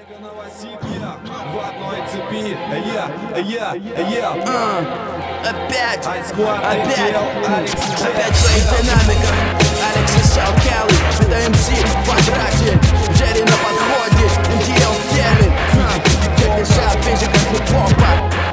В одной цепи, Опять в своих динамиках. Алекс и Сал Келли, это МС в квадрате. Джерри на подходе, МТЛ в теле. Как физика хип-хопа.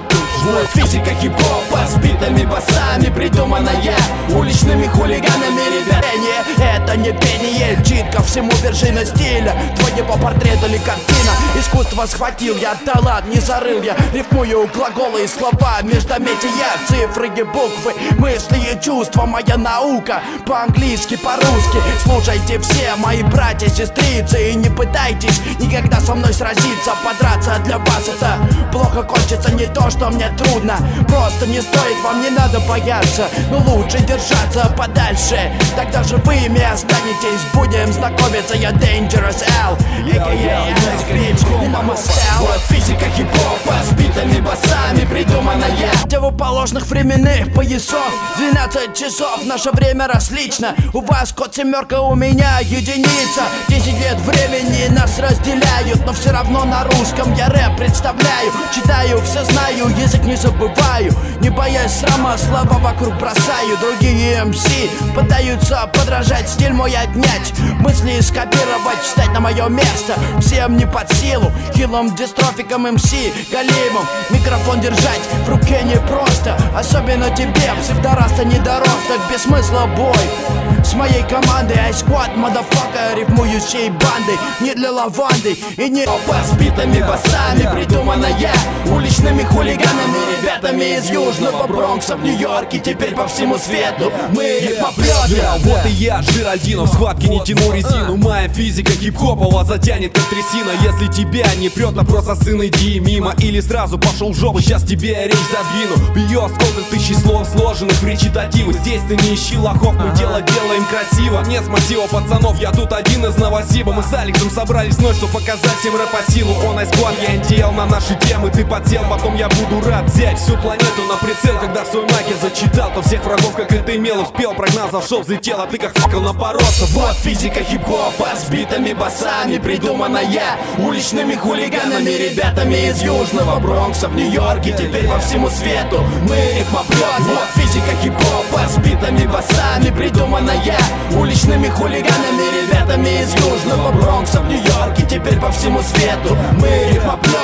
Вот физика хип-хопа с битами, басами, придуманная уличными хулиганами, ребят. Это не пение, читка, всему вершина стиля. Твой по портрету или картина. Искусство схватил я, талант не зарыл я. Рифмую глаголы и слова, междометия, цифры и буквы, мысли и чувства. Моя наука по-английски, по-русски. Слушайте все мои братья, сестрицы, и не пытайтесь никогда со мной сразиться. Подраться для вас это плохо кончится, не то, что мне трудно. Просто не стоит, вам не надо бояться. Но лучше держаться подальше, тогда же вы ими останетесь. Будем знакомиться, я Dangerous L, a.k.a. Alex Rich, Mama Style. Вот физика хип-хопа с битами, басами, придуманная. Противоположных временных поясов 12 часов, наше время различно. У вас код семерка, у меня единица. 10 лет времени нас разделяют, но все равно на русском я рэп представляю. Читаю, все знаю, язык не забываю. Не боясь срама, слова вокруг бросаю. Другие МС пытаются подражать, стиль мой отнять, мысли скопировать, встать на мое место. Всем не под силу, хилом, дистрофиком, МС, галимом. Микрофон держать в руке непросто, особенно тебе, псевдораста недоросток. Без смысла бой с моей командой, I-Squad, motherfucker, рифмую всей бандой. Не для лаванды и не с битами, басами, придуманная уличными хулиганами, ребятами из Южного Бронкса в Нью-Йорке, теперь по всему свету мы их поплёты. Вот и я, Жиральдино, в схватке не тяну резину. Моя физика хип-хопа вас затянет как трясина. Если тебя не прет, то просто сын иди мимо. Или сразу пошел в жопу, сейчас тебе речь задвину. Бьет сколько тысяч слов сложенных в речитативы. Здесь ты не ищи лохов, мы дело делаем красиво. Не с мотива пацанов, я тут один из Новосиба. Мы с Алексом собрались вновь, чтобы показать всем рэп-силу. Он I-Squad, я NTL на наши темы. Ты подсел, потом я буду рад взять всю планету на прицел. Когда свой маг я зачитал, то всех врагов как это имел. Успел, прогнал, зашел, взлетел, а ты как факел напоролся. Вот физика хип-хопа с битами, басами, придуманная уличными хулиганами, ребятами из Южного Бронкса в Нью-Йорке, теперь по всему свету мы их поплёт. Вот физика хип-хопа с битами, басами, придуманная уличными хулиганами, ребятами из Южного Бронкса в Нью-Йорке, теперь по всему свету мы их поплёт.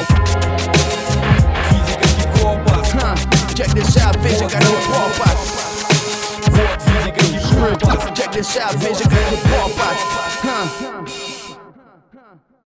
Физика хип-хопа. Check this out, физика хип-хопа. Вот физика хип-хопа. Check this out, физика хип-хопа.